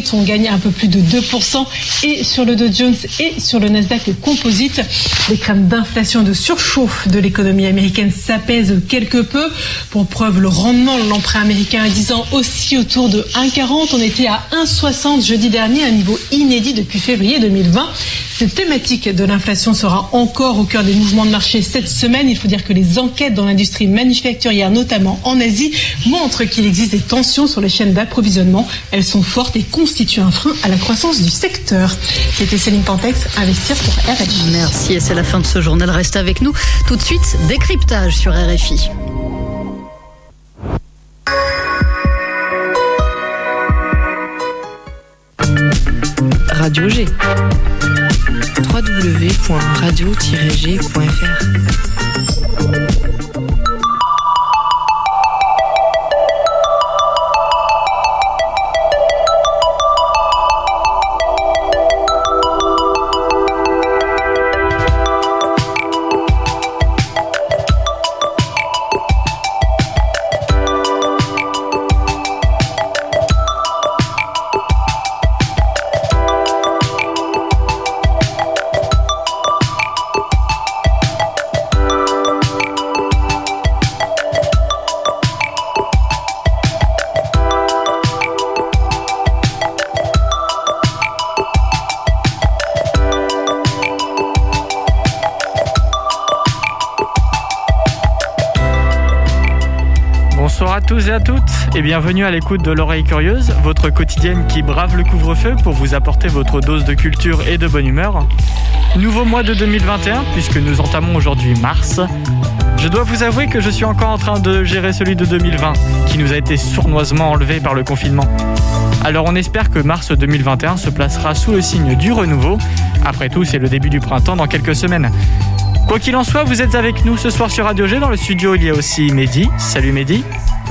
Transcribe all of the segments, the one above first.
Street ont gagné un peu plus de 2%, et sur le Dow Jones et sur le Nasdaq Composite. Les craintes d'inflation et de surchauffe de l'économie américaine s'apaisent quelque peu. Pour preuve, le rendement de l'emprunt américain à 10 ans aussi autour de 1,40. On était à 1,60 jeudi dernier, un niveau inédit depuis février 2020. Cette thématique de l'inflation sera encore au cœur des mouvements de marché cette semaine. Il faut dire que les enquêtes dans l'industrie manufacturière, notamment en Asie, montrent qu'il existe des tensions sur les chaînes d'approvisionnement. Elles sont fortes et constituent un frein à la croissance du secteur. C'était Céline Pantex, Investir pour RFI. Merci, et c'est la fin de ce journal. Reste avec nous. Tout de suite, décryptage sur RFI. Radio G. www.radio-g.fr. Bonsoir à tous et à toutes et bienvenue à l'écoute de l'Oreille Curieuse, votre quotidienne qui brave le couvre-feu pour vous apporter votre dose de culture et de bonne humeur. Nouveau mois de 2021 puisque nous entamons aujourd'hui mars. Je dois vous avouer que je suis encore en train de gérer celui de 2020 qui nous a été sournoisement enlevé par le confinement. Alors on espère que mars 2021 se placera sous le signe du renouveau. Après tout, c'est le début du printemps dans quelques semaines. Quoi qu'il en soit, vous êtes avec nous ce soir sur Radio G. Dans le studio, il y a aussi Mehdi. Salut Mehdi.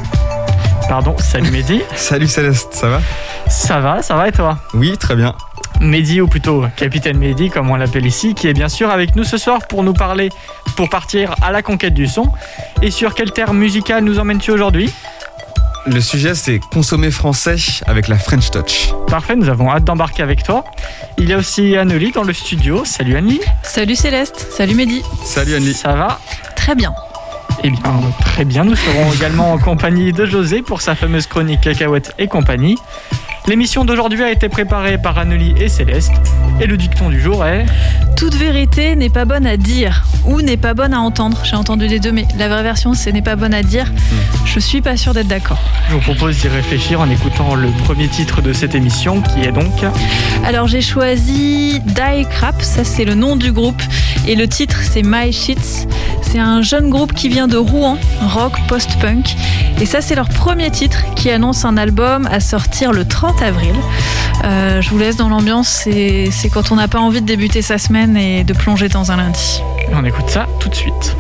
Salut Mehdi. Salut Céleste, ça va ? Ça va et toi ? Oui, très bien. Mehdi, ou plutôt Capitaine Mehdi, comme on l'appelle ici, qui est bien sûr avec nous ce soir pour nous parler, pour partir à la conquête du son. Et sur quel terme musical nous emmènes-tu aujourd'hui ? Le sujet, c'est consommer français avec la French Touch. Parfait, nous avons hâte d'embarquer avec toi. Il y a aussi Annelie dans le studio. Salut Annelie. Salut Céleste, salut Mehdi. Salut Annelie. Ça va ? Très bien. Eh bien, très bien, nous serons également en compagnie de José pour sa fameuse chronique Cacahuètes et compagnie. L'émission d'aujourd'hui a été préparée par Annelie et Céleste. Et le dicton du jour est... Toute vérité n'est pas bonne à dire ou n'est pas bonne à entendre. J'ai entendu les deux, mais la vraie version, c'est n'est pas bonne à dire. Je suis pas sûre d'être d'accord. Je vous propose d'y réfléchir en écoutant le premier titre de cette émission, qui est donc... Alors j'ai choisi Die Crap, ça c'est le nom du groupe. Et le titre, c'est My Shits. C'est un jeune groupe qui vient de Rouen, rock post-punk. Et ça, c'est leur premier titre qui annonce un album à sortir le 30 avril. Je vous laisse dans l'ambiance, c'est quand on n'a pas envie de débuter sa semaine et de plonger dans un lundi. On écoute ça tout de suite.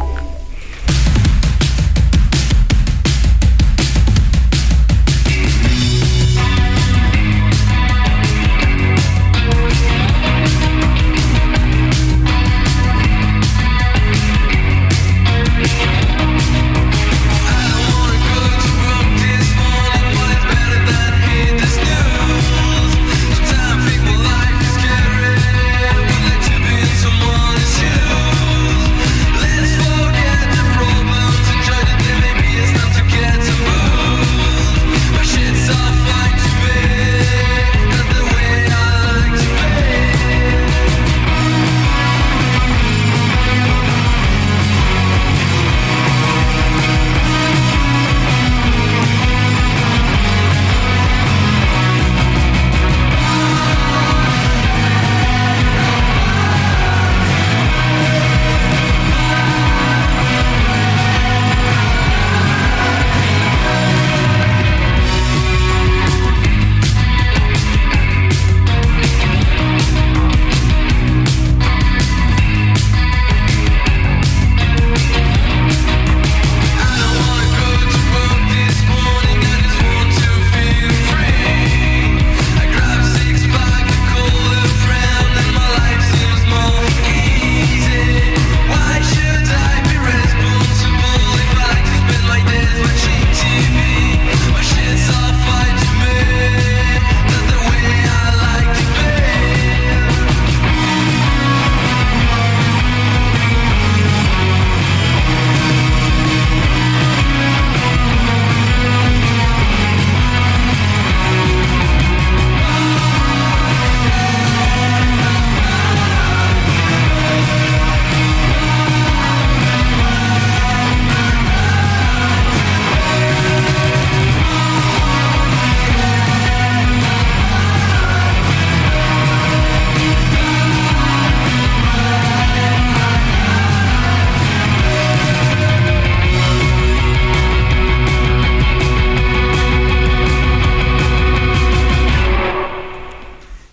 Let's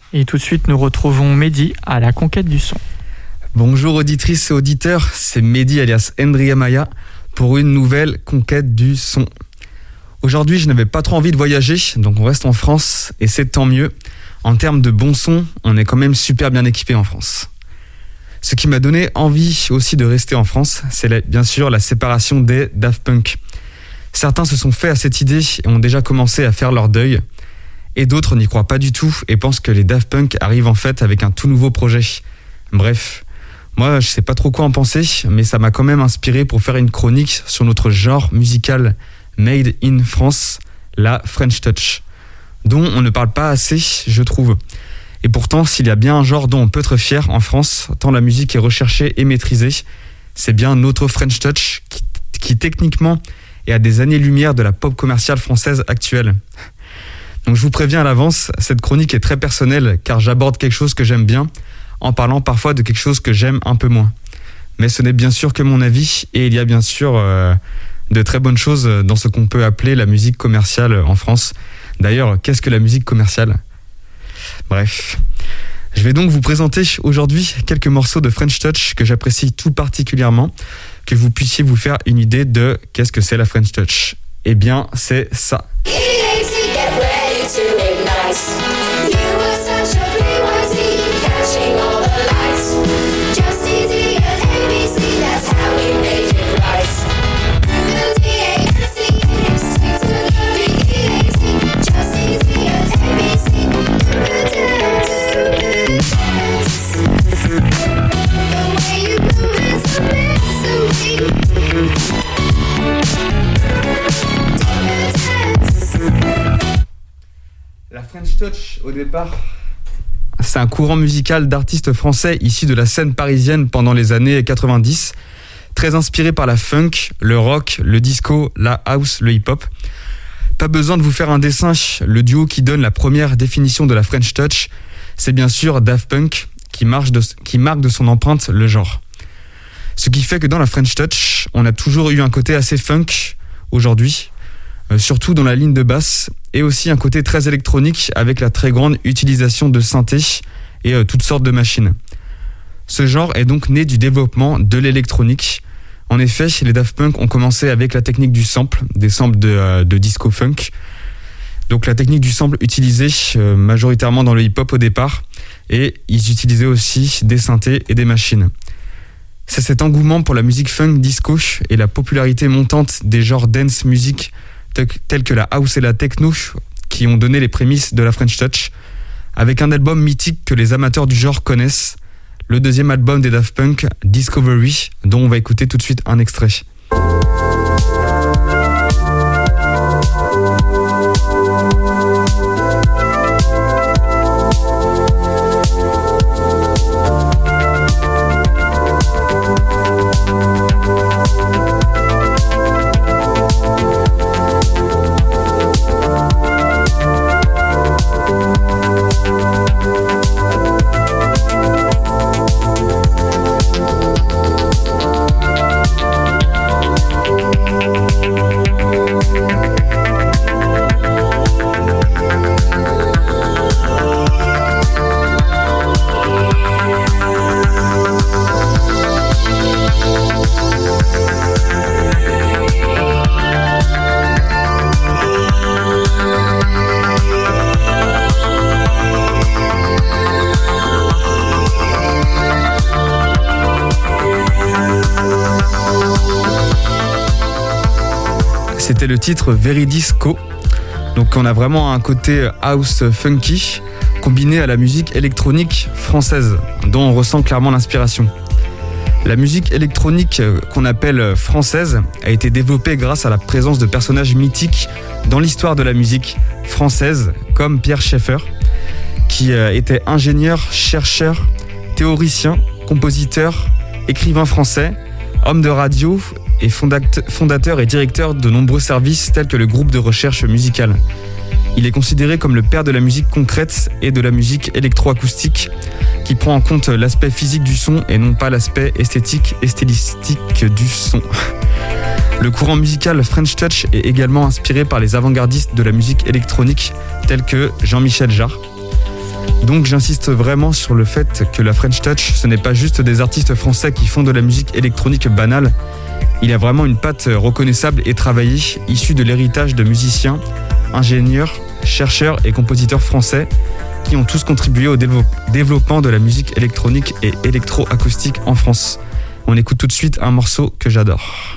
Et tout de suite, nous retrouvons Mehdi à la conquête du son. Bonjour auditrices et auditeurs, c'est Mehdi alias Ndriya Maya pour une nouvelle conquête du son. Aujourd'hui, je n'avais pas trop envie de voyager, donc on reste en France et c'est tant mieux. En termes de bon son, on est quand même super bien équipé en France. Ce qui m'a donné envie aussi de rester en France, c'est bien sûr la séparation des Daft Punk. Certains se sont faits à cette idée et ont déjà commencé à faire leur deuil. Et d'autres n'y croient pas du tout et pensent que les Daft Punk arrivent en fait avec un tout nouveau projet. Bref, moi je sais pas trop quoi en penser, mais ça m'a quand même inspiré pour faire une chronique sur notre genre musical made in France, la French Touch, dont on ne parle pas assez, je trouve. Et pourtant, s'il y a bien un genre dont on peut être fier en France, tant la musique est recherchée et maîtrisée, c'est bien notre French Touch qui techniquement est à des années-lumière de la pop commerciale française actuelle. Donc je vous préviens à l'avance, cette chronique est très personnelle car j'aborde quelque chose que j'aime bien en parlant parfois de quelque chose que j'aime un peu moins. Mais ce n'est bien sûr que mon avis et il y a bien sûr de très bonnes choses dans ce qu'on peut appeler la musique commerciale en France. D'ailleurs, qu'est-ce que la musique commerciale ? Bref, je vais donc vous présenter aujourd'hui quelques morceaux de French Touch que j'apprécie tout particulièrement, que vous puissiez vous faire une idée de qu'est-ce que c'est la French Touch. Eh bien, c'est ça. La French Touch, au départ, c'est un courant musical d'artistes français issus de la scène parisienne pendant les années 90, très inspiré par la funk, le rock, le disco, la house, le hip-hop. Pas besoin de vous faire un dessin, le duo qui donne la première définition de la French Touch, c'est bien sûr Daft Punk, qui marque de son empreinte le genre. Ce qui fait que dans la French Touch, on a toujours eu un côté assez funk aujourd'hui, surtout dans la ligne de basse, et aussi un côté très électronique avec la très grande utilisation de synthés et toutes sortes de machines. Ce genre est donc né du développement de l'électronique. En effet, les Daft Punk ont commencé avec la technique du sample, des samples de disco funk. Donc la technique du sample utilisée majoritairement dans le hip-hop au départ, et ils utilisaient aussi des synthés et des machines. C'est cet engouement pour la musique funk disco et la popularité montante des genres dance music tels que la house et la techno qui ont donné les prémices de la French Touch, avec un album mythique que les amateurs du genre connaissent, le deuxième album des Daft Punk, Discovery, dont on va écouter tout de suite un extrait. C'était le titre Veridisco. Donc on a vraiment un côté house funky combiné à la musique électronique française, dont on ressent clairement l'inspiration. La musique électronique qu'on appelle française a été développée grâce à la présence de personnages mythiques dans l'histoire de la musique française, comme Pierre Schaeffer, qui était ingénieur, chercheur, théoricien, compositeur, écrivain français, homme de radio et fondateur et directeur de nombreux services tels que le groupe de recherche musicale. Il est considéré comme le père de la musique concrète et de la musique électroacoustique qui prend en compte l'aspect physique du son et non pas l'aspect esthétique et stylistique du son. Le courant musical French Touch est également inspiré par les avant-gardistes de la musique électronique tels que Jean-Michel Jarre. Donc j'insiste vraiment sur le fait que la French Touch, ce n'est pas juste des artistes français qui font de la musique électronique banale. Il y a vraiment une patte reconnaissable et travaillée, issue de l'héritage de musiciens, ingénieurs, chercheurs et compositeurs français qui ont tous contribué au développement de la musique électronique et électro-acoustique en France. On écoute tout de suite un morceau que j'adore.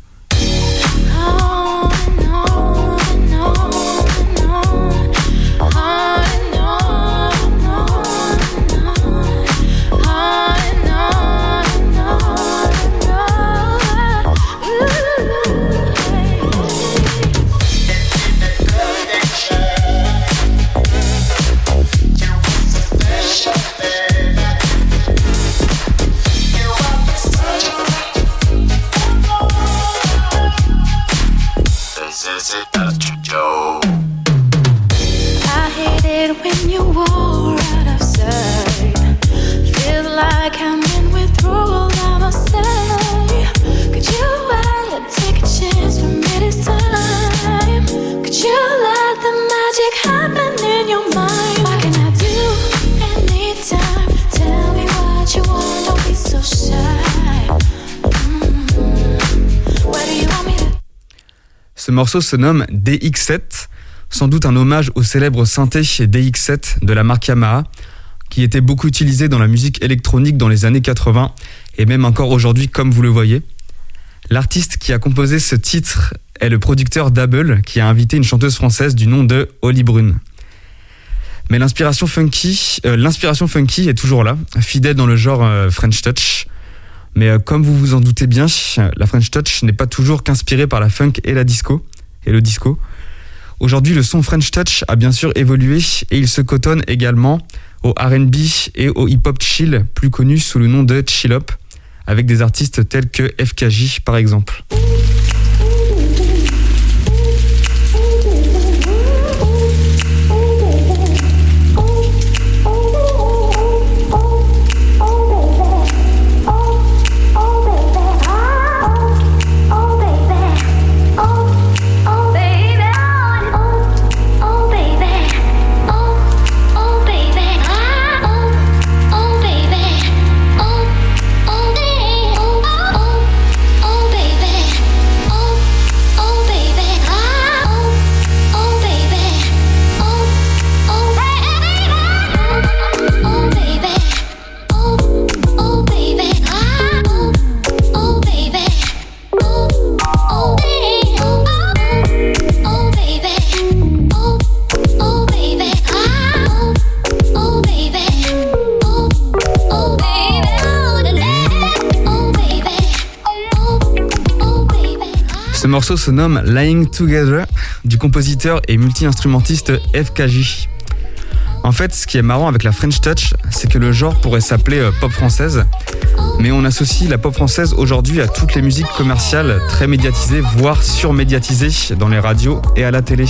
Ce morceau se nomme DX7, sans doute un hommage au célèbre synthé DX7 de la marque Yamaha, qui était beaucoup utilisé dans la musique électronique dans les années 80 et même encore aujourd'hui comme vous le voyez. L'artiste qui a composé ce titre est le producteur Dabble, qui a invité une chanteuse française du nom de Holly Brune. Mais l'inspiration funky est toujours là, fidèle dans le genre French Touch. Mais comme vous vous en doutez bien, la French Touch n'est pas toujours qu'inspirée par la funk et le disco. Aujourd'hui, le son French Touch a bien sûr évolué et il se cotonne également au R&B et au hip-hop chill, plus connu sous le nom de chill hop, avec des artistes tels que FKJ par exemple. Ce morceau se nomme Lying Together du compositeur et multi-instrumentiste FKJ. En fait, ce qui est marrant avec la French Touch, c'est que le genre pourrait s'appeler pop française, mais on associe la pop française aujourd'hui à toutes les musiques commerciales très médiatisées, voire surmédiatisées dans les radios et à la télé.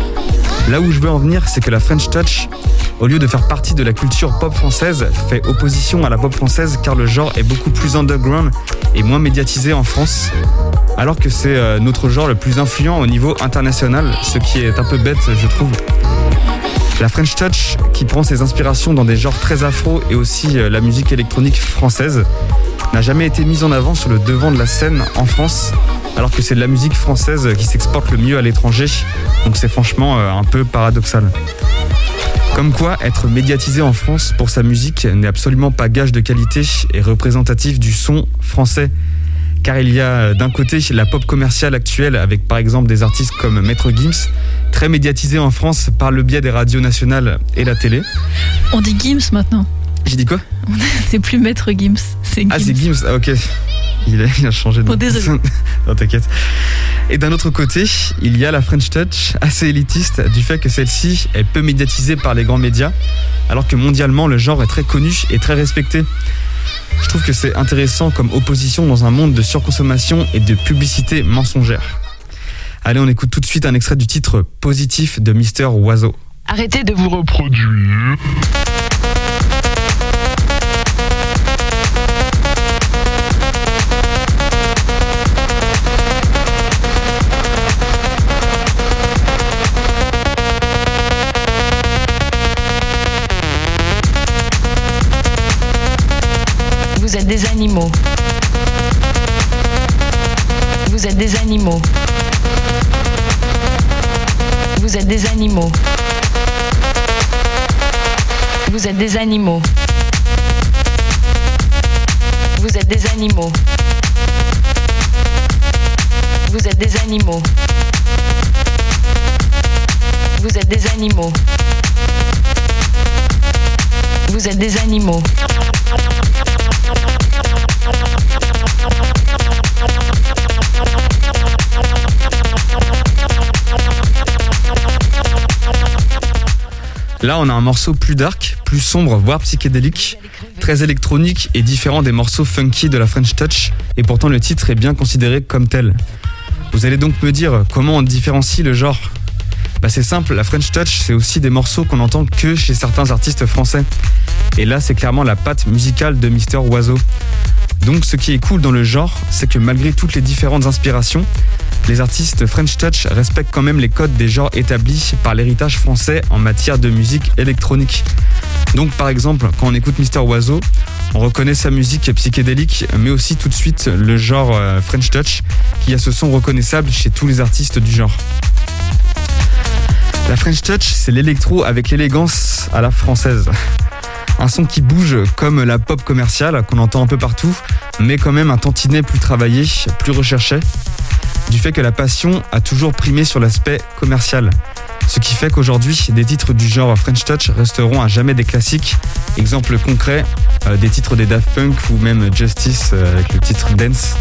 Là où je veux en venir, c'est que la French Touch, au lieu de faire partie de la culture pop française, fait opposition à la pop française car le genre est beaucoup plus underground et moins médiatisé en France, alors que c'est notre genre le plus influent au niveau international, ce qui est un peu bête je trouve. La French Touch, qui prend ses inspirations dans des genres très afro et aussi la musique électronique française, n'a jamais été mise en avant sur le devant de la scène en France, alors que c'est de la musique française qui s'exporte le mieux à l'étranger, donc c'est franchement un peu paradoxal. Comme quoi, être médiatisé en France pour sa musique n'est absolument pas gage de qualité et représentatif du son français. Car il y a d'un côté la pop commerciale actuelle avec par exemple des artistes comme Maître Gims, très médiatisés en France par le biais des radios nationales et la télé. On dit Gims maintenant. J'ai dit quoi ? C'est plus Maître Gims, c'est Gims. Ah c'est Gims, ah, ok. Il a changé de nom. Oh désolé. Non t'inquiète. Et d'un autre côté, il y a la French Touch, assez élitiste du fait que celle-ci est peu médiatisée par les grands médias, alors que mondialement le genre est très connu et très respecté. Je trouve que c'est intéressant comme opposition dans un monde de surconsommation et de publicité mensongère. Allez, on écoute tout de suite un extrait du titre Positif de Mister Oiseau. Arrêtez de vous reproduire. Vous êtes des animaux. Vous êtes des animaux. Vous êtes des animaux. Vous êtes des animaux. Vous êtes des animaux. Vous êtes des animaux. Vous êtes des animaux. Vous êtes des animaux. Là, on a un morceau plus dark, plus sombre, voire psychédélique, très électronique et différent des morceaux funky de la French Touch, et pourtant le titre est bien considéré comme tel. Vous allez donc me dire comment on différencie le genre ? C'est simple, la French Touch, c'est aussi des morceaux qu'on n'entend que chez certains artistes français. Et là, c'est clairement la patte musicale de Mister Oizo. Donc ce qui est cool dans le genre, c'est que malgré toutes les différentes inspirations, les artistes French Touch respectent quand même les codes des genres établis par l'héritage français en matière de musique électronique. Donc par exemple, quand on écoute Mister Oizo, on reconnaît sa musique psychédélique, mais aussi tout de suite le genre French Touch, qui a ce son reconnaissable chez tous les artistes du genre. La French Touch, c'est l'électro avec l'élégance à la française. Un son qui bouge comme la pop commerciale qu'on entend un peu partout, mais quand même un tantinet plus travaillé, plus recherché, du fait que la passion a toujours primé sur l'aspect commercial. Ce qui fait qu'aujourd'hui, des titres du genre French Touch resteront à jamais des classiques. Exemple concret, des titres des Daft Punk ou même Justice avec le titre Dance.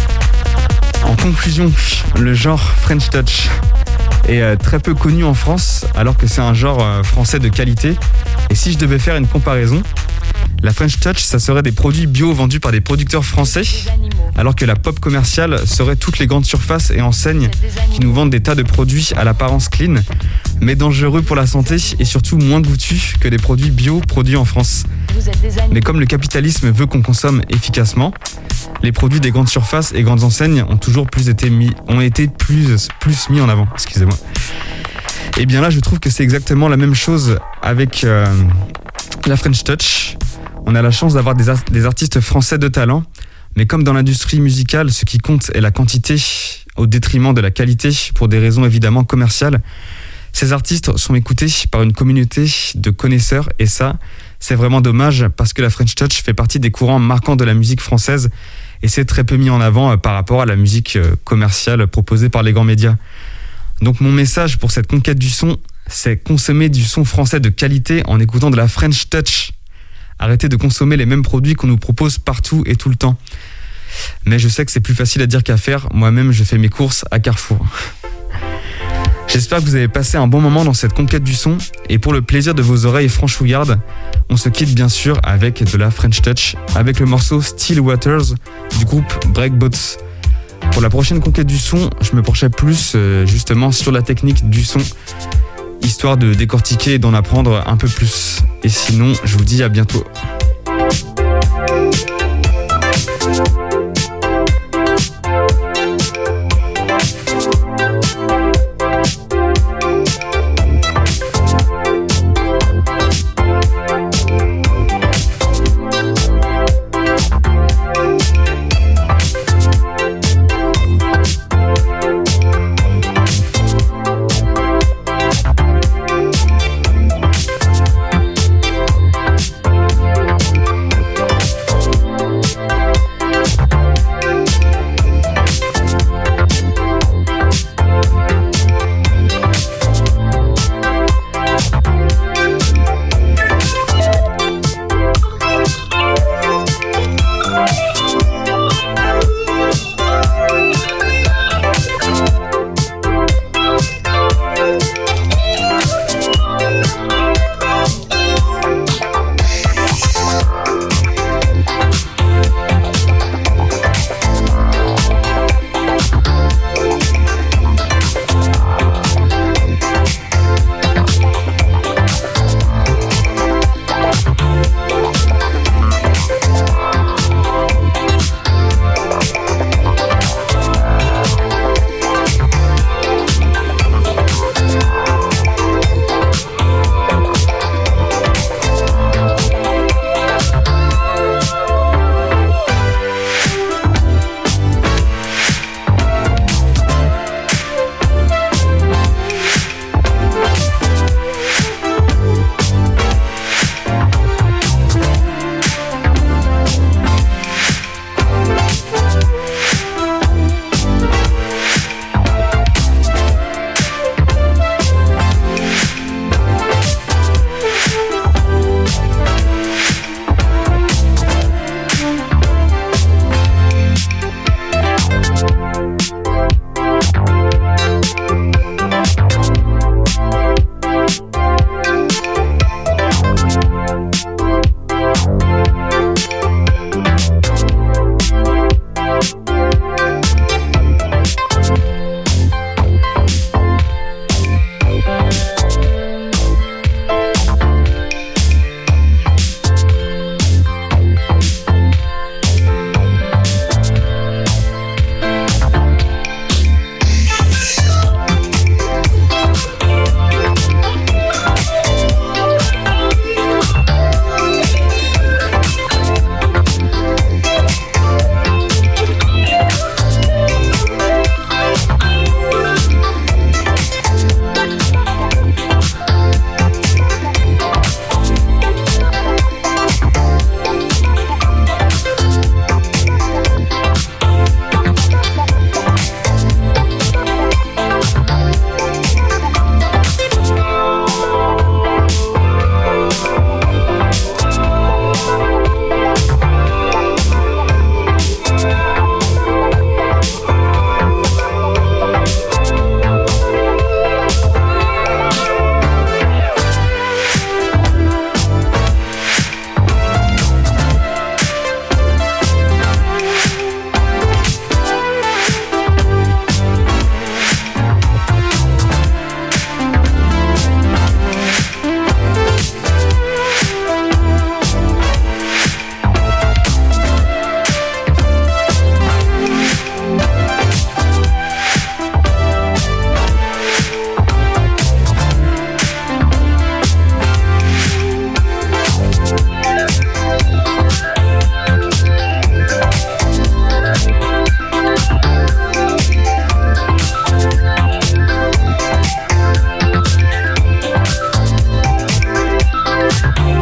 En conclusion, le genre French Touch est très peu connu en France, alors que c'est un genre français de qualité. Et si je devais faire une comparaison, la French Touch, ça serait des produits bio vendus par des producteurs français, alors que la pop commerciale serait toutes les grandes surfaces et enseignes qui nous vendent des tas de produits à l'apparence clean, mais dangereux pour la santé et surtout moins goûtus que des produits bio produits en France. Mais comme le capitalisme veut qu'on consomme efficacement, les produits des grandes surfaces et grandes enseignes ont toujours été mis en avant. Excusez-moi. Et bien là, je trouve que c'est exactement la même chose avec la French Touch. On a la chance d'avoir des artistes français de talent, mais comme dans l'industrie musicale, ce qui compte est la quantité au détriment de la qualité, pour des raisons évidemment commerciales. Ces artistes sont écoutés par une communauté de connaisseurs, et ça, c'est vraiment dommage, parce que la French Touch fait partie des courants marquants de la musique française, et c'est très peu mis en avant par rapport à la musique commerciale proposée par les grands médias. Donc mon message pour cette conquête du son, c'est consommer du son français de qualité en écoutant de la French Touch. Arrêtez de consommer les mêmes produits qu'on nous propose partout et tout le temps. Mais je sais que c'est plus facile à dire qu'à faire. Moi-même, je fais mes courses à Carrefour. J'espère que vous avez passé un bon moment dans cette conquête du son. Et pour le plaisir de vos oreilles franchouillardes, on se quitte bien sûr avec de la French Touch, avec le morceau Still Waters du groupe Breakbots. Pour la prochaine conquête du son, je me pencherai plus justement sur la technique du son, histoire de décortiquer et d'en apprendre un peu plus. Et sinon, je vous dis à bientôt.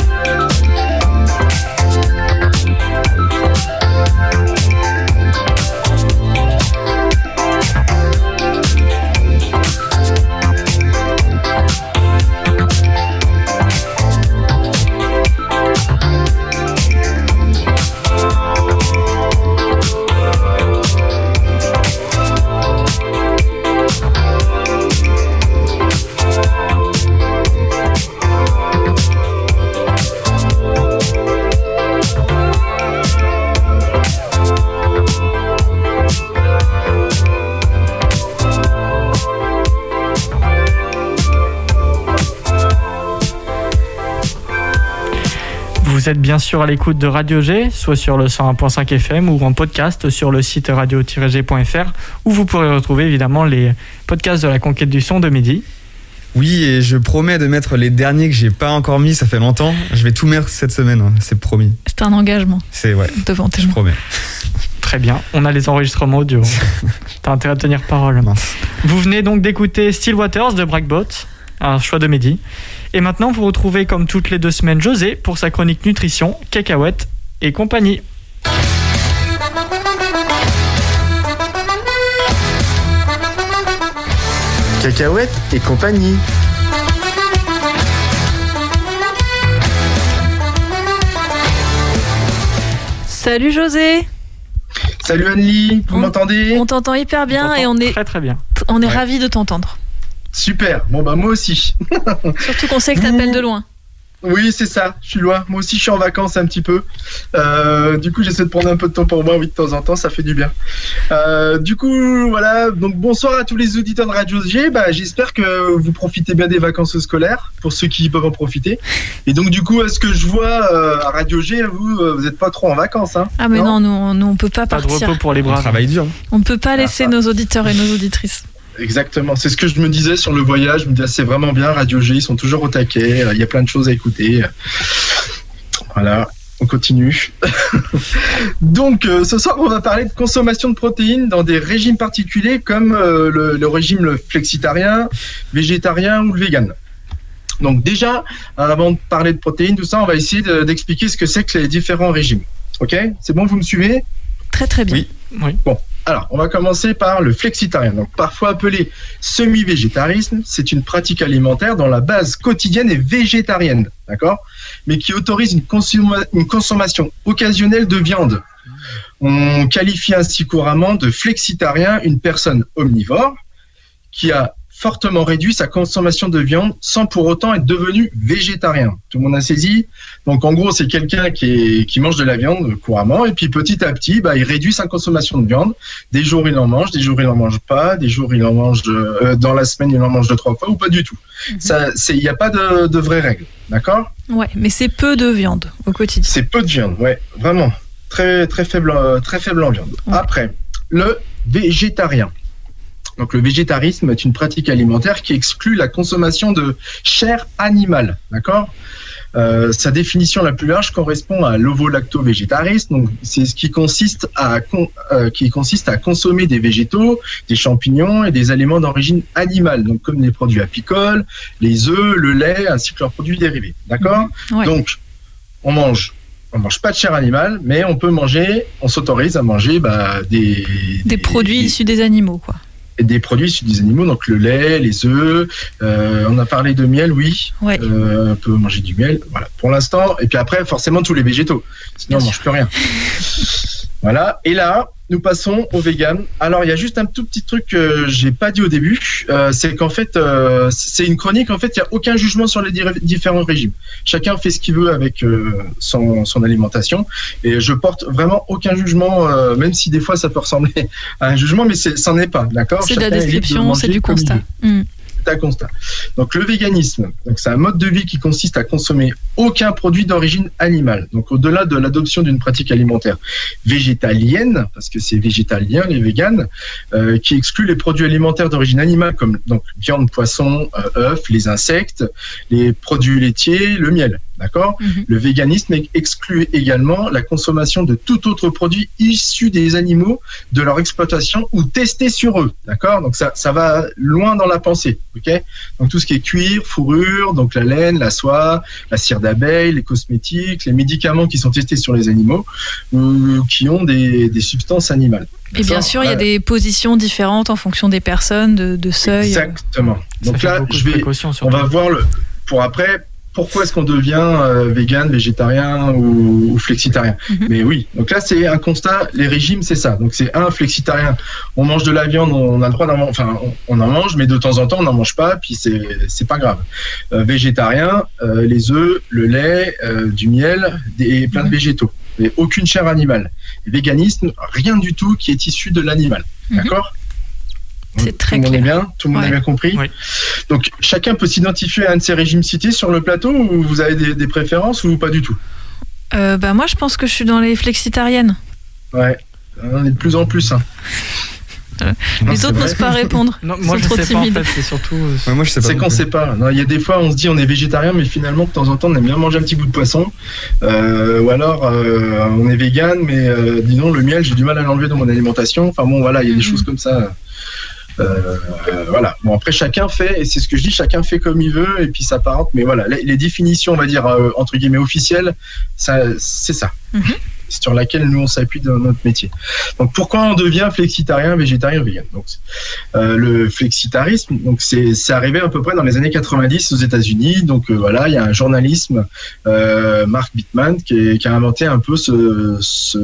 Vous êtes bien sûr à l'écoute de Radio G, soit sur le 101.5 FM ou en podcast sur le site radio-g.fr, où vous pourrez retrouver évidemment les podcasts de la Conquête du Son de midi. Oui, et je promets de mettre les derniers que j'ai pas encore mis, ça fait longtemps. Je vais tout mettre cette semaine, hein, c'est promis. C'est un engagement. C'est ouais. Devant tes je promets. Très bien, on a les enregistrements audio. T'as intérêt à tenir parole. Mince. Vous venez donc d'écouter Still Waters de Brackbot, un choix de midi. Et maintenant, vous retrouvez comme toutes les 2 semaines José pour sa chronique nutrition, cacahuètes et compagnie. Cacahuètes et compagnie. Salut José. Salut Anne-Lie, vous m'entendez ? On t'entend hyper bien et on est très très bien. On est ravis de t'entendre. Super, bon bah moi aussi. Surtout qu'on sait que t'appelles de loin. Oui, c'est ça, je suis loin. Moi aussi, je suis en vacances un petit peu. Du coup, j'essaie de prendre un peu de temps pour moi, oui, de temps en temps, ça fait du bien. Du coup, voilà, donc bonsoir à tous les auditeurs de Radio G. J'espère que vous profitez bien des vacances scolaires, pour ceux qui peuvent en profiter. Et donc, du coup, à ce que je vois à Radio G, vous n'êtes pas trop en vacances, hein ? Ah mais non, nous on peut pas partir. Pas de repos pour les bras. On travaille dur. On ne peut pas laisser nos auditeurs et nos auditrices. Exactement, c'est ce que je me disais sur le voyage. Je me disais, c'est vraiment bien, Radio G, ils sont toujours au taquet, il y a plein de choses à écouter. Voilà, on continue. Donc, ce soir, on va parler de consommation de protéines dans des régimes particuliers comme le régime flexitarien, végétarien ou le vegan. Donc déjà, avant de parler de protéines, tout ça, on va essayer d'expliquer ce que c'est que les différents régimes. Ok ? C'est bon, vous me suivez ? Très très bien. Oui. Bon. Alors, on va commencer par le flexitarien. Donc, parfois appelé semi-végétarisme, c'est une pratique alimentaire dont la base quotidienne est végétarienne, d'accord ? Mais qui autorise une consommation occasionnelle de viande. On qualifie ainsi couramment de flexitarien une personne omnivore qui a fortement réduit sa consommation de viande sans pour autant être devenu végétarien. Tout le monde a saisi ? Donc en gros, c'est quelqu'un qui mange de la viande couramment et puis petit à petit, il réduit sa consommation de viande. Des jours, il en mange, des jours, il n'en mange pas, des jours, il en mange dans la semaine, il en mange 2-3 fois ou pas du tout. Il n'y a pas de vraies règles, d'accord ? Ouais, mais c'est peu de viande au quotidien. C'est peu de viande, ouais, vraiment. Très, très faible en viande. Ouais. Après, le végétarien. Donc le végétarisme est une pratique alimentaire qui exclut la consommation de chair animale, d'accord ? Sa définition la plus large correspond à l'ovolacto-végétarisme. Donc c'est ce qui consiste à consommer des végétaux, des champignons et des aliments d'origine animale, donc comme les produits apicoles, les œufs, le lait, ainsi que leurs produits dérivés, d'accord ? Ouais. Donc on mange pas de chair animale, mais on s'autorise à manger des produits issus des animaux, quoi. Des produits issus des animaux, donc le lait, les œufs, on a parlé de miel, oui, ouais. On peut manger du miel, voilà, pour l'instant, et puis après, forcément, tous les végétaux, sinon on ne mange plus rien. Voilà, et là, nous passons au vegan. Alors, il y a juste un tout petit truc que j'ai pas dit au début, c'est qu'en fait, c'est une chronique, en fait, il n'y a aucun jugement sur les différents régimes. Chacun fait ce qu'il veut avec son alimentation, et je porte vraiment aucun jugement, même si des fois ça peut ressembler à un jugement, mais c'en est pas, d'accord ? C'est de la description, c'est du constat. Un constat. Donc le véganisme, c'est un mode de vie qui consiste à consommer aucun produit d'origine animale. Donc au-delà de l'adoption d'une pratique alimentaire végétalienne, parce que c'est végétalien les véganes, qui exclut les produits alimentaires d'origine animale comme donc viande, poisson, œufs, les insectes, les produits laitiers, le miel. D'accord. Le véganisme exclut également la consommation de tout autre produit issu des animaux, de leur exploitation ou testé sur eux. D'accord. Donc ça va loin dans la pensée. Ok. Donc tout ce qui est cuir, fourrure, donc la laine, la soie, la cire d'abeille, les cosmétiques, les médicaments qui sont testés sur les animaux ou qui ont des substances animales. Et bien sûr, il y a des positions différentes en fonction des personnes, de seuil. Exactement. Donc là, on va voir pour après. Pourquoi est-ce qu'on devient vegan, végétarien ou flexitarien? Mais oui, donc là c'est un constat, les régimes c'est ça. Donc c'est flexitarien, on mange de la viande, on a le droit d'en manger, enfin on en mange, mais de temps en temps on n'en mange pas, puis c'est pas grave. Végétarien, les œufs, le lait, du miel et plein de végétaux, mais aucune chair animale. Et véganisme, rien du tout qui est issu de l'animal, d'accord? C'est très clair. Tout le monde a bien compris. Oui. Donc, chacun peut s'identifier à un de ces régimes cités sur le plateau ou vous avez des préférences ou pas du tout? Moi, je pense que je suis dans les flexitariennes. Ouais, on est de plus en plus. Les autres n'osent pas répondre. Non, moi, je sais pas, en fait, c'est surtout... moi, je sais pas. C'est qu'on sait pas. Il y a des fois, on se dit on est végétarien, mais finalement, de temps en temps, on aime bien manger un petit bout de poisson. Ou alors, on est vegan, mais disons, le miel, j'ai du mal à l'enlever dans mon alimentation. Enfin bon, voilà, il y a des choses comme ça. Voilà. Bon, après chacun fait, et c'est ce que je dis, chacun fait comme il veut et puis ça s'apparente. Mais voilà, les définitions, on va dire entre guillemets officielles, c'est ça. Sur laquelle nous on s'appuie dans notre métier. Donc pourquoi on devient flexitarien, végétarien, vegan? Donc le flexitarisme, donc c'est arrivé à peu près dans les années 90 aux États-Unis. Donc voilà, il y a un journalisme, Mark Bittman, qui a inventé un peu ce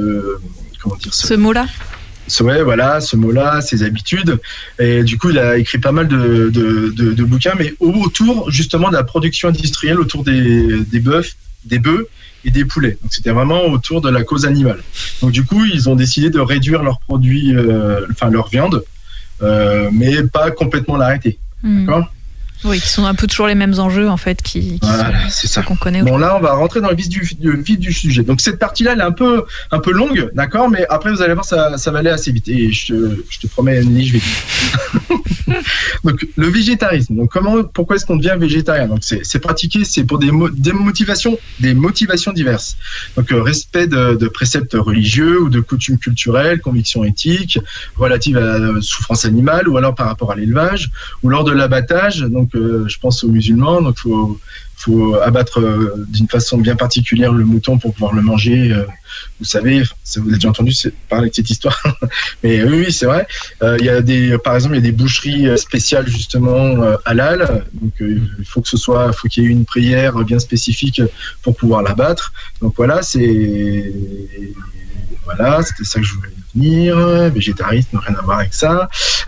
mot-là. Ouais, voilà, ce mot-là, ses habitudes. Et du coup, il a écrit pas mal de bouquins, mais autour justement de la production industrielle, autour des bœufs et des poulets. Donc c'était vraiment autour de la cause animale. Donc du coup, ils ont décidé de réduire leurs produits, leur viande, mais pas complètement l'arrêter. D'accord ? Oui, qui sont un peu toujours les mêmes enjeux en fait, c'est ça qu'on connaît. Bon là, on va rentrer dans le vif du sujet. Donc cette partie-là, elle est un peu longue, d'accord, mais après vous allez voir, ça va aller assez vite. Et je te promets, Annie, je vais vite. Donc le végétarisme. Donc pourquoi est-ce qu'on devient végétarien? Donc c'est pratiqué, c'est pour des motivations diverses. Donc respect de préceptes religieux ou de coutumes culturelles, convictions éthiques relatives à la souffrance animale, ou alors par rapport à l'élevage, ou lors de l'abattage. Donc je pense aux musulmans, donc faut abattre d'une façon bien particulière le mouton pour pouvoir le manger. Vous savez, vous avez déjà entendu parler de cette histoire, mais oui, c'est vrai. Par exemple, il y a des boucheries spéciales justement halal. Donc il faut qu'il y ait une prière bien spécifique pour pouvoir l'abattre. Donc voilà, c'était ça que je voulais venir. Végétarisme, rien à voir avec ça.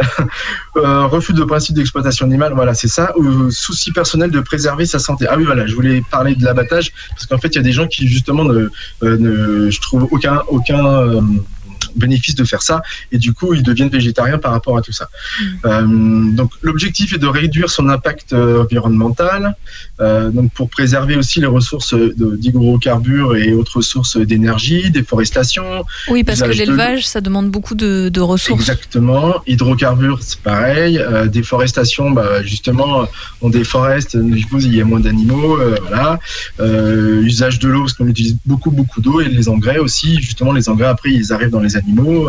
Refus de principe d'exploitation animale, voilà, c'est ça. Ou souci personnel de préserver sa santé. Ah oui, voilà, je voulais parler de l'abattage parce qu'en fait, il y a des gens qui justement je trouve aucun bénéfice de faire ça, et du coup ils deviennent végétariens par rapport à tout ça. Donc l'objectif est de réduire son impact environnemental, donc pour préserver aussi les ressources d'hydrocarbures et autres sources d'énergie, déforestation. Oui, parce que l'élevage ça demande beaucoup de ressources. Exactement. Hydrocarbures, c'est pareil. Déforestation, justement on déforeste, du coup il y a moins d'animaux, voilà. Usage de l'eau, parce qu'on utilise beaucoup d'eau, et les engrais aussi, justement les engrais après ils arrivent dans les animaux,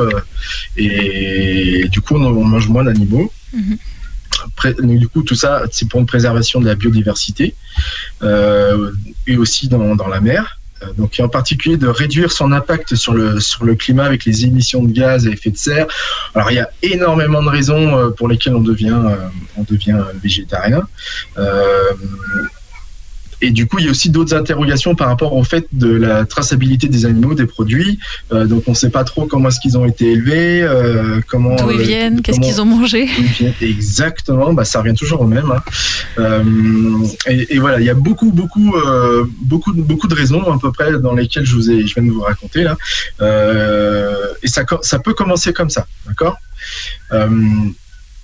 et du coup on mange moins d'animaux. Du coup tout ça c'est pour une préservation de la biodiversité, et aussi dans la mer. Donc en particulier de réduire son impact sur le climat avec les émissions de gaz à effet de serre. Alors il y a énormément de raisons pour lesquelles on devient végétarien. Et du coup, il y a aussi d'autres interrogations par rapport au fait de la traçabilité des animaux, des produits. Donc, on ne sait pas trop comment est-ce qu'ils ont été élevés, d'où ils viennent, qu'est-ce qu'ils ont mangé. Exactement, ça revient toujours au même. Et voilà, il y a beaucoup de raisons à peu près dans lesquelles je viens de vous raconter là. Et ça peut commencer comme ça, d'accord ?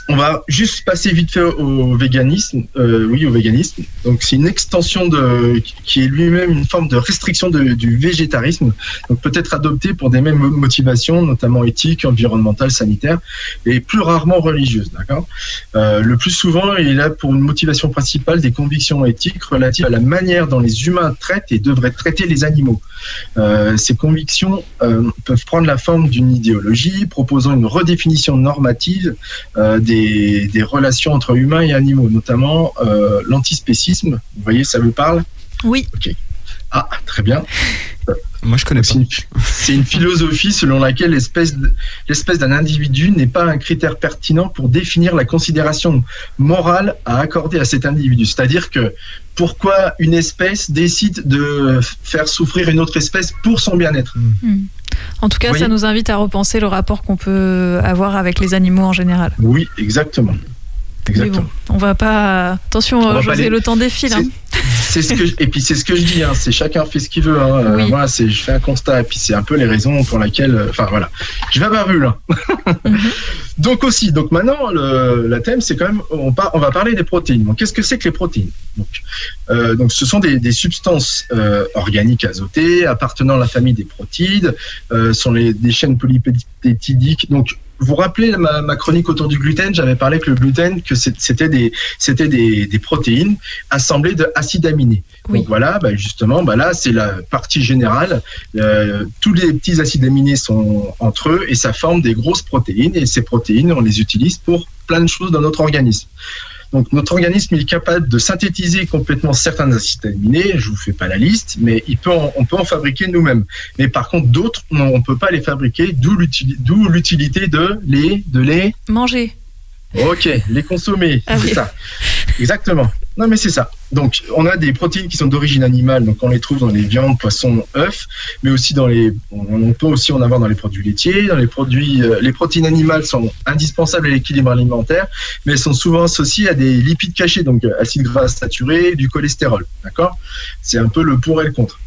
On va juste passer vite fait au véganisme. Au véganisme. Donc, c'est une extension qui est lui-même une forme de restriction du végétarisme. Donc, peut-être adopté pour des mêmes motivations, notamment éthiques, environnementales, sanitaires, et plus rarement religieuses. D'accord. Le plus souvent, il a pour une motivation principale des convictions éthiques relatives à la manière dont les humains traitent et devraient traiter les animaux. Ces convictions peuvent prendre la forme d'une idéologie proposant une redéfinition normative des relations entre humains et animaux, notamment l'antispécisme. Vous voyez, ça vous parle ? Oui. Ok. Ah, très bien. Moi, je connais pas. C'est une philosophie selon laquelle l'espèce d'un individu n'est pas un critère pertinent pour définir la considération morale à accorder à cet individu. C'est-à-dire que pourquoi une espèce décide de faire souffrir une autre espèce pour son bien-être. En tout cas, ça nous invite à repenser le rapport qu'on peut avoir avec les animaux en général. Oui, exactement. Mais bon, on va pas... Attention, José, le temps défile. C'est ce que je dis. C'est chacun fait ce qu'il veut. Oui. Voilà, je fais un constat. Et puis c'est un peu les raisons pour lesquelles. Enfin voilà. Je vais à ma rue là. Donc maintenant, le thème, c'est quand même. On va parler des protéines. Donc qu'est-ce que c'est que les protéines ? Donc ce sont des substances organiques azotées appartenant à la famille des protides. Sont des chaînes polypeptidiques. Donc vous vous rappelez ma chronique autour du gluten, j'avais parlé que le gluten, que c'était des protéines assemblées d'acides aminés. Oui. Donc voilà, justement, là c'est la partie générale. Tous les petits acides aminés sont entre eux et ça forme des grosses protéines. Et ces protéines, on les utilise pour plein de choses dans notre organisme. Donc notre organisme est capable de synthétiser complètement certains acides aminés, je vous fais pas la liste, mais on peut en fabriquer nous-mêmes. Mais par contre d'autres, on peut pas les fabriquer, d'où l'utilité de les manger. Ok, les consommer, c'est ça. Exactement. Non mais c'est ça. Donc on a des protéines qui sont d'origine animale, donc on les trouve dans les viandes, poissons, œufs, mais aussi on peut aussi en avoir dans les produits laitiers, dans les protéines animales sont indispensables à l'équilibre alimentaire, mais elles sont souvent associées à des lipides cachés, donc acides gras saturés, du cholestérol, d'accord ? C'est un peu le pour et le contre.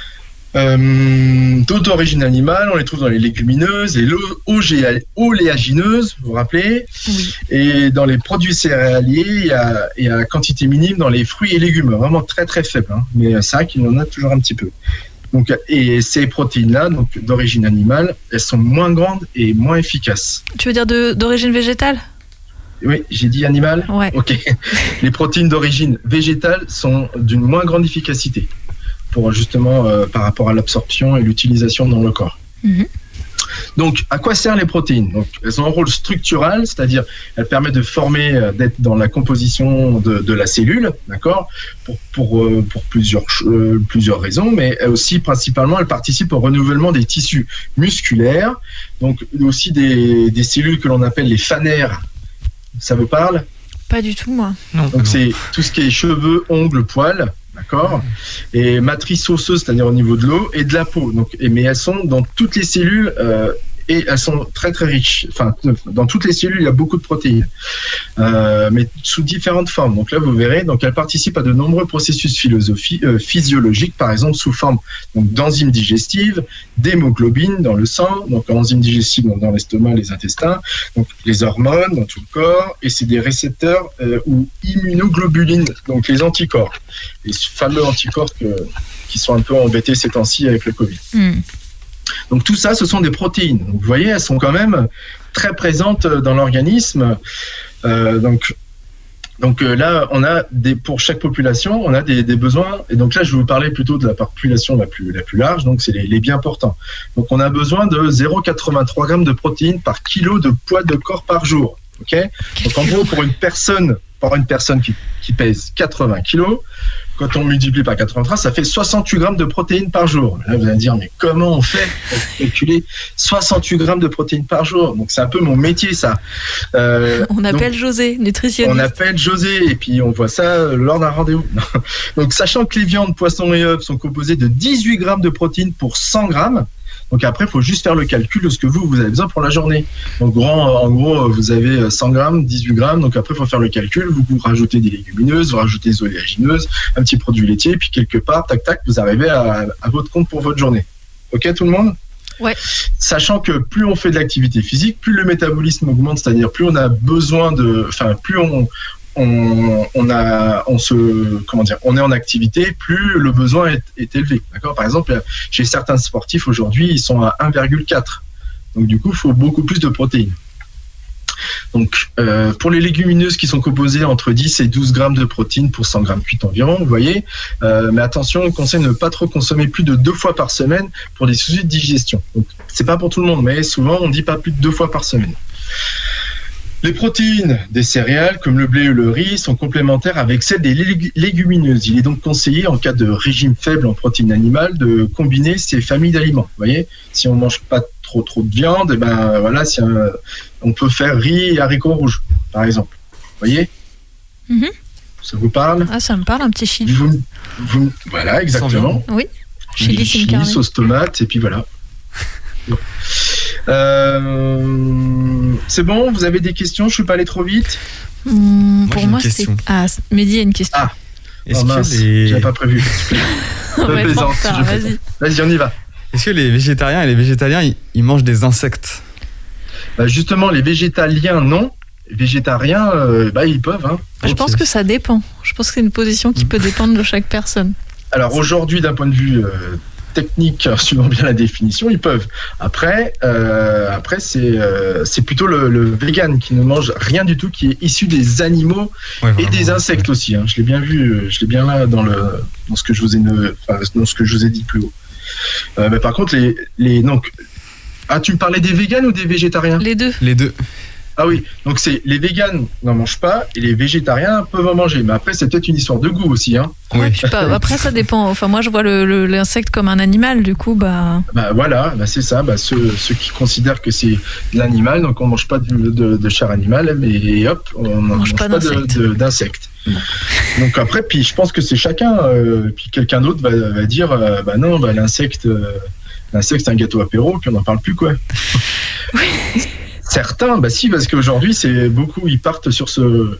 D'autres d'origine animale, on les trouve dans les légumineuses, les oléagineuses, vous vous rappelez ? Oui. Et dans les produits céréaliers, il y a quantité minime dans les fruits et légumes, vraiment très très faible, mais c'est vrai qu'il y en a toujours un petit peu. Donc, et ces protéines-là, donc d'origine animale, elles sont moins grandes et moins efficaces. Tu veux dire d'origine végétale ? Oui, j'ai dit animal ? Ouais. Ok. Les protéines d'origine végétale sont d'une moins grande efficacité pour justement par rapport à l'absorption et l'utilisation dans le corps. Donc, à quoi servent les protéines ? Donc, elles ont un rôle structural, c'est-à-dire elles permettent de former, d'être dans la composition de la cellule, d'accord ? Pour plusieurs raisons, mais aussi principalement elles participent au renouvellement des tissus musculaires, donc aussi des cellules que l'on appelle les phanères. Ça vous parle ? Pas du tout, moi. Non. Donc c'est tout ce qui est cheveux, ongles, poils. D'accord ? Et matrice osseuse, c'est-à-dire au niveau de l'eau, et de la peau. Donc, mais elles sont dans toutes les cellules et elles sont très très riches. Enfin, dans toutes les cellules, il y a beaucoup de protéines, mais sous différentes formes. Donc là, vous verrez, donc elles participent à de nombreux processus physiologiques, par exemple sous forme d'enzymes digestives, d'hémoglobine dans le sang, donc enzymes digestives dans l'estomac, les intestins, donc les hormones dans tout le corps, et c'est des récepteurs ou immunoglobulines, donc les anticorps, les fameux anticorps qui sont un peu embêtés ces temps-ci avec le Covid. Donc tout ça, ce sont des protéines. Donc, vous voyez, elles sont quand même très présentes dans l'organisme. Donc là, on a pour chaque population, on a des besoins. Et donc là, je vais vous parler plutôt de la population la plus large. Donc c'est les bien portants. Donc on a besoin de 0,83 grammes de protéines par kilo de poids de corps par jour. Ok ? Donc en gros, pour une personne qui pèse 80 kilos, quand on multiplie par 83, ça fait 68 grammes de protéines par jour. Là, vous allez me dire, mais comment on fait pour calculer 68 grammes de protéines par jour ? Donc, c'est un peu mon métier, ça. On appelle José, nutritionniste. On appelle José, et puis on voit ça lors d'un rendez-vous. Donc, sachant que les viandes, poissons et œufs sont composées de 18 grammes de protéines pour 100 grammes, donc après, il faut juste faire le calcul de ce que vous avez besoin pour la journée. Donc en gros, vous avez 100 grammes, 18 grammes. Donc après, il faut faire le calcul. Vous rajoutez des légumineuses, vous rajoutez des oléagineuses, un petit produit laitier. Puis quelque part, tac, tac, vous arrivez à votre compte pour votre journée. OK, tout le monde ? Ouais. Sachant que plus on fait de l'activité physique, plus le métabolisme augmente, c'est-à-dire plus on a besoin plus on est en activité, plus le besoin est élevé. D'accord ? Par exemple, chez certains sportifs aujourd'hui, ils sont à 1,4. Donc du coup, il faut beaucoup plus de protéines. Donc, pour les légumineuses qui sont composées entre 10 et 12 grammes de protéines pour 100 grammes cuites environ, vous voyez. Mais attention, on conseille de ne pas trop consommer plus de 2 fois par semaine pour des soucis de digestion. Donc, c'est pas pour tout le monde, mais souvent, on dit pas plus de 2 fois par semaine. Les protéines des céréales, comme le blé ou le riz, sont complémentaires avec celles des légumineuses. Il est donc conseillé, en cas de régime faible en protéines animales, de combiner ces familles d'aliments. Vous voyez, si on mange pas trop de viande, on peut faire riz et haricots rouges, par exemple. Vous voyez ? Ça vous parle ? Ah, ça me parle, un petit chili. Voilà, exactement. Oui, chili sauce tomate, et puis voilà. C'est bon, vous avez des questions? Je suis pas allé trop vite. Pour moi, c'est. Ah, Mehdi a une question. Ah, j'avais pas prévu. Vas-y, on y va. Est-ce que les végétariens et les végétaliens, ils mangent des insectes? Justement, les végétaliens, non. Les végétariens, ils peuvent. Hein. Je pense que ça dépend. Je pense que c'est une position qui peut dépendre de chaque personne. Alors aujourd'hui, d'un point de vue technique, suivant bien la définition, ils peuvent. Après c'est plutôt le vegan qui ne mange rien du tout, qui est issu des animaux et des insectes aussi. Hein. Je l'ai bien vu, je l'ai bien là dans ce que je vous ai dit plus haut. Mais par contre, donc, tu me parlais des végans ou des végétariens? Les deux. Ah oui, donc c'est les végans n'en mangent pas et les végétariens peuvent en manger. Mais après, c'est peut-être une histoire de goût aussi. Hein. Oui. Après, ça dépend. Enfin, moi, je vois l'insecte comme un animal, du coup, voilà, c'est ça. Ceux qui considèrent que c'est l'animal, donc on mange pas de chair animale, mais hop, on mange pas d'insectes. Donc après, puis je pense que c'est chacun. Puis quelqu'un d'autre va dire, non, l'insecte, c'est un gâteau apéro, puis on n'en parle plus, quoi. Oui. Certains, si, parce qu'aujourd'hui, c'est beaucoup, ils partent sur ce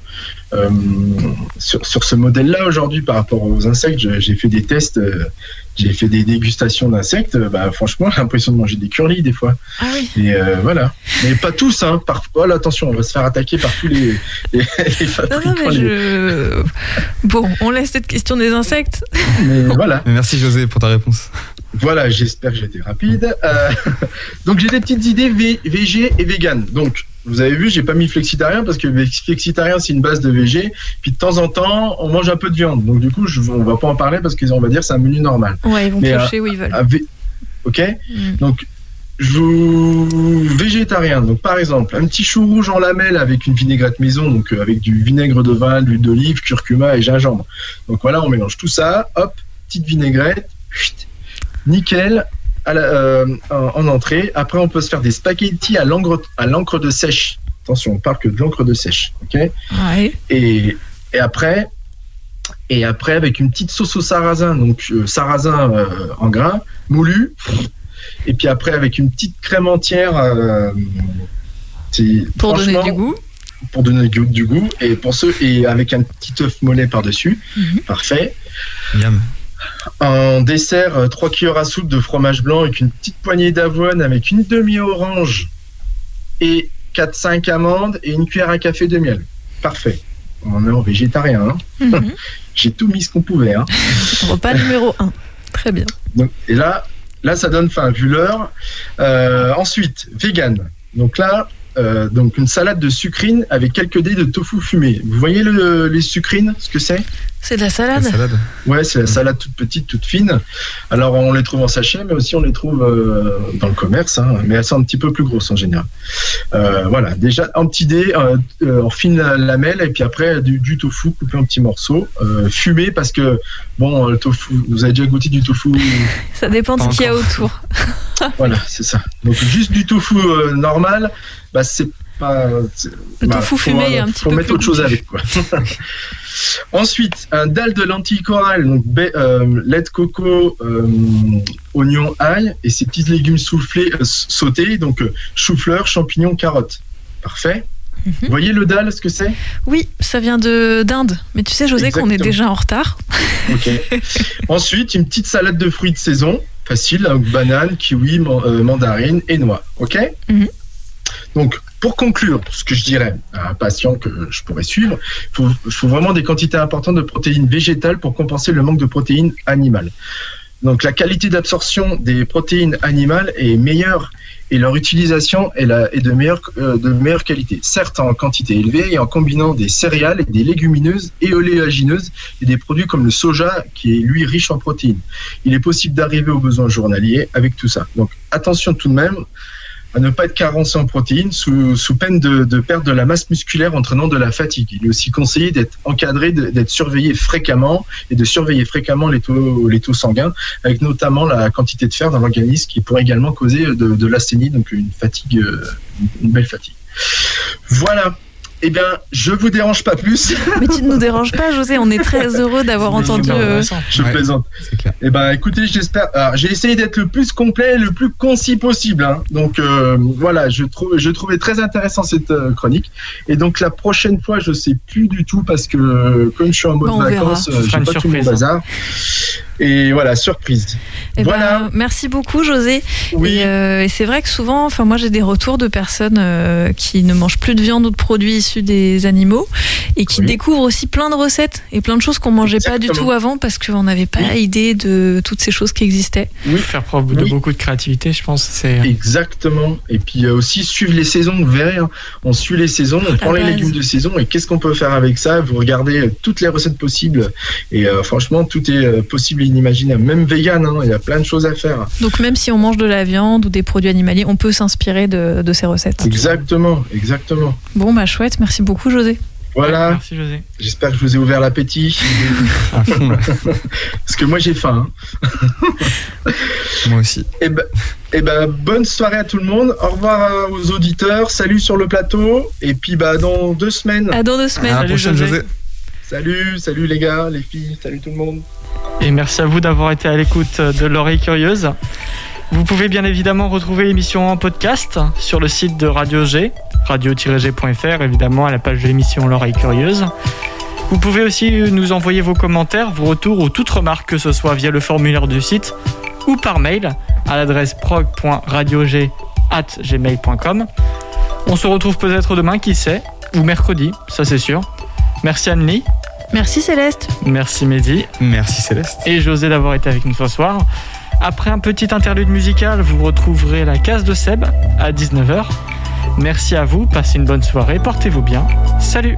modèle-là aujourd'hui par rapport aux insectes. J'ai fait des tests, j'ai fait des dégustations d'insectes. Franchement, j'ai l'impression de manger des curlis des fois. Ah oui. Et voilà. Mais pas tous, hein. Attention, on va se faire attaquer par tous les fabricants. Bon, on laisse cette question des insectes. Mais voilà. Merci José pour ta réponse. Voilà, j'espère que j'ai été rapide. Donc j'ai des petites idées végé et vegan. Donc vous avez vu, j'ai pas mis flexitarien parce que flexitarien c'est une base de végé. Puis de temps en temps, on mange un peu de viande. Donc du coup, on va pas en parler parce qu'on va dire c'est un menu normal. Ouais, ils vont piocher où ils veulent. Ok. Donc végétarien. Donc par exemple, un petit chou rouge en lamelles avec une vinaigrette maison, donc avec du vinaigre de vin, de l'huile d'olive, curcuma et gingembre. Donc voilà, on mélange tout ça. Hop, petite vinaigrette. Nickel en entrée. Après, on peut se faire des spaghettis à l'encre de sèche. Attention, on parle que de l'encre de sèche, ok ? Ouais. Et après, avec une petite sauce au sarrasin, donc sarrasin en grains, moulu. Et puis après, avec une petite crème entière. Pour donner du goût. Pour donner du goût. Et avec un petit œuf mollet par-dessus. Parfait. Miam. En dessert, 3 cuillères à soupe de fromage blanc avec une petite poignée d'avoine, avec une demi-orange et 4-5 amandes et une cuillère à café de miel. Parfait. On est en végétarien. Hein. J'ai tout mis ce qu'on pouvait. Hein. Repas numéro 1. Très bien. Donc, et là, ça donne faim, vu l'heure. Ensuite, vegan. Donc là, donc une salade de sucrine avec quelques dés de tofu fumé. Vous voyez les sucrines, ce que c'est? C'est de la salade. Ouais, c'est la salade toute petite, toute fine. Alors on les trouve en sachet, mais aussi on les trouve dans le commerce, hein, mais elles sont un petit peu plus grosses en général. Voilà, déjà un petit dé en fine lamelle, et puis après du tofu coupé en petits morceaux, fumé, parce que bon, le tofu, vous avez déjà goûté du tofu? Ça dépend de ce qu'il y a autour. Voilà, c'est ça. Donc juste du tofu normal, c'est pas. Le tofu fumé est un petit peu. Faut mettre autre chose avec, quoi. Ensuite, un dalle de lentilles corail, donc lait de coco, oignon, ail et ces petits légumes soufflés, sautés, donc chou-fleur, champignons, carottes. Parfait. Vous voyez le dalle, ce que c'est? Oui, ça vient d'Inde. Mais tu sais, José, qu'on est déjà en retard. Ok. Ensuite, une petite salade de fruits de saison. Facile, donc banane, kiwi, mandarine et noix. OK ? Donc, pour conclure, ce que je dirais à un patient que je pourrais suivre, il faut vraiment des quantités importantes de protéines végétales pour compenser le manque de protéines animales. Donc, la qualité d'absorption des protéines animales est meilleure et leur utilisation est de meilleure qualité. Certes, en quantité élevée et en combinant des céréales et des légumineuses et oléagineuses et des produits comme le soja qui est, lui, riche en protéines. Il est possible d'arriver aux besoins journaliers avec tout ça. Donc, attention tout de même à ne pas être carencé en protéines sous peine de perdre de la masse musculaire entraînant de la fatigue. Il est aussi conseillé d'être encadré, d'être surveillé fréquemment et de surveiller fréquemment les taux sanguins, avec notamment la quantité de fer dans l'organisme qui pourrait également causer de l'asthénie, donc une belle fatigue. Voilà. Eh bien, je vous dérange pas plus. Mais tu ne nous déranges pas, José. On est très heureux d'avoir entendu. Je plaisante. C'est clair. Eh ben, écoutez, j'espère. Alors, j'ai essayé d'être le plus complet, et le plus concis possible. Hein. Donc voilà, je trouvais très intéressant cette chronique. Et donc la prochaine fois, je sais plus du tout parce que comme je suis en mode vacances, j'ai pas tout mon bazar. Et voilà, surprise. Eh voilà. Merci beaucoup, José. Oui. Et c'est vrai que souvent, moi j'ai des retours de personnes qui ne mangent plus de viande ou de produits issus des animaux et qui découvrent aussi plein de recettes et plein de choses qu'on mangeait pas du tout avant parce qu'on n'avait pas idée de toutes ces choses qui existaient. Oui, faire preuve de beaucoup de créativité, je pense. C'est... Exactement. Et puis aussi suivre les saisons, vous verrez, hein. On suit les saisons, on prend les légumes de saison et qu'est-ce qu'on peut faire avec ça ? Vous regardez toutes les recettes possibles et franchement, tout est possible et inimaginable. Même vegan, hein, il y a plein de choses à faire. Donc même si on mange de la viande ou des produits animaliers, on peut s'inspirer de ces recettes. Exactement. Bon, chouette. Merci beaucoup, José. Voilà. Merci, José. J'espère que je vous ai ouvert l'appétit. Parce que moi, j'ai faim. Hein. Moi aussi. Et ben, bonne soirée à tout le monde. Au revoir aux auditeurs. Salut sur le plateau. Et puis, dans 2 semaines. À dans 2 semaines. À la prochaine, José. Salut les gars, les filles. Salut tout le monde. Et merci à vous d'avoir été à l'écoute de l'Oreille Curieuse. Vous pouvez bien évidemment retrouver l'émission en podcast sur le site de Radio G, radio-g.fr, évidemment à la page de l'émission L'Oreille Curieuse. Vous pouvez aussi nous envoyer vos commentaires, vos retours ou toute remarque, que ce soit via le formulaire du site ou par mail à l'adresse prog.radiog@gmail.com. On se retrouve peut-être demain, qui sait, ou mercredi, ça c'est sûr. Merci Anne-Lie. Merci Céleste. Merci Mehdi. Merci Céleste. Et José d'avoir été avec nous ce soir. Après un petit interlude musical, vous retrouverez la case de Seb à 19h. Merci à vous, passez une bonne soirée, portez-vous bien. Salut!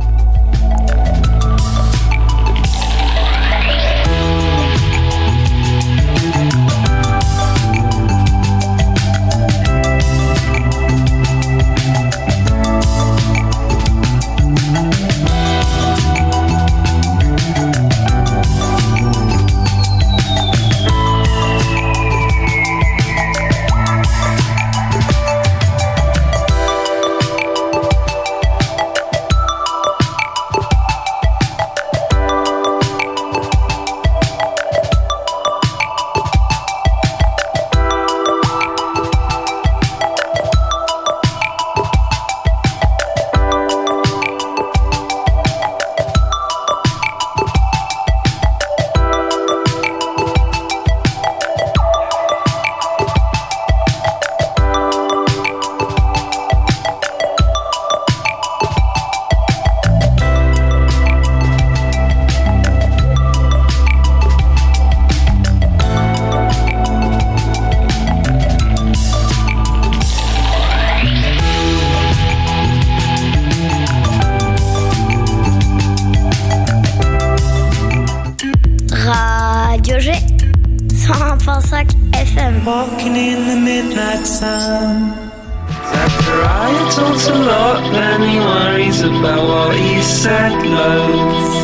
Radio G 101.5 FM. Walking in the midnight sun. Zachariah talks a lot, then he worries about what he said loads.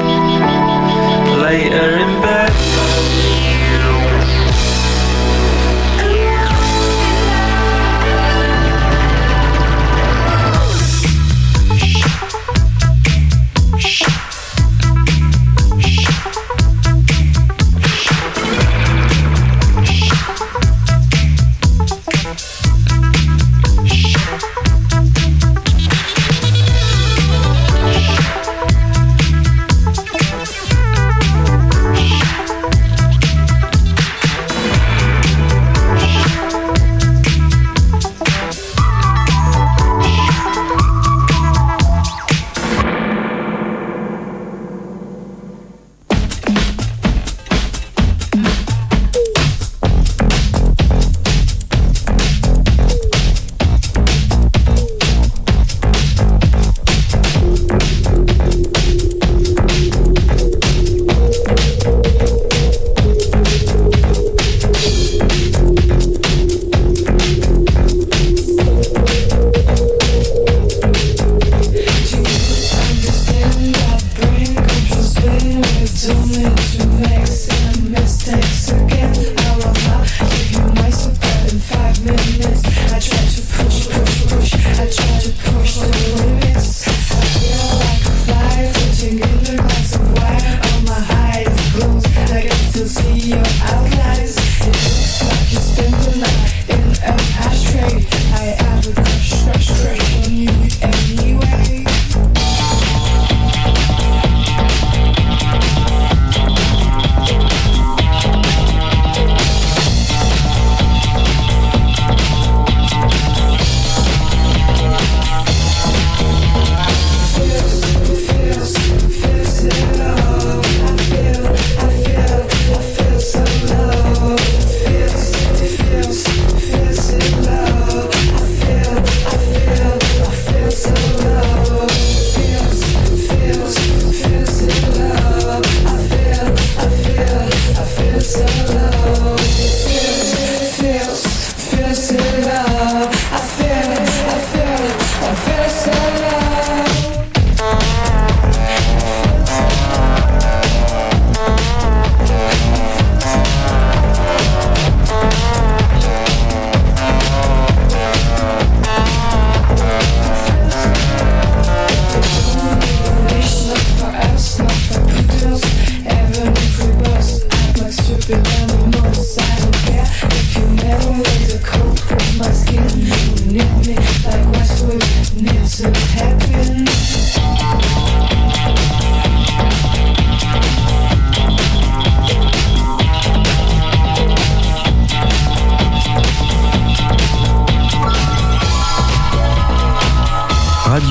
Later in bed.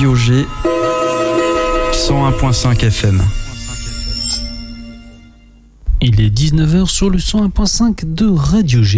Radio G 101.5 FM. Il est 19h sur le 101.5 de Radio G.